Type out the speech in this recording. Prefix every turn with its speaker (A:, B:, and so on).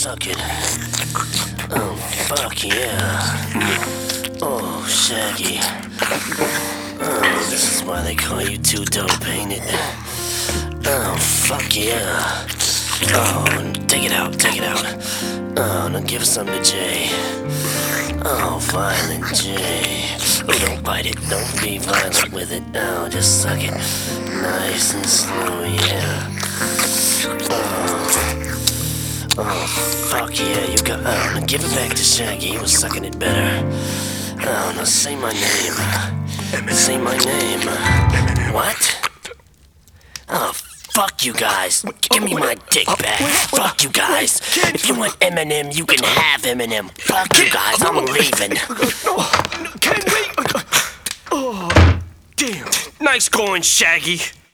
A: suck it. Oh, fuck yeah. Oh, Shaggy. Oh, this is why they call you Too Dope, ain't it? Oh, fuck yeah. Oh, take it out, take it out. Oh, now give some to Jay. Oh, Violent J. Oh, don't bite it, don't be violent with it. Oh, just suck it. Nice and slow, yeah. Oh, fuck yeah, you got... Oh, now give it back to Shaggy, he was sucking it better. Oh, now say my name. Say my name. What? Oh, fuck you guys. Give me my dick back. Fuck you guys. If you want Eminem, you can have Eminem. Fuck you guys, I'm leaving.
B: Ken, wait! Oh, damn.
A: Nice going, Shaggy.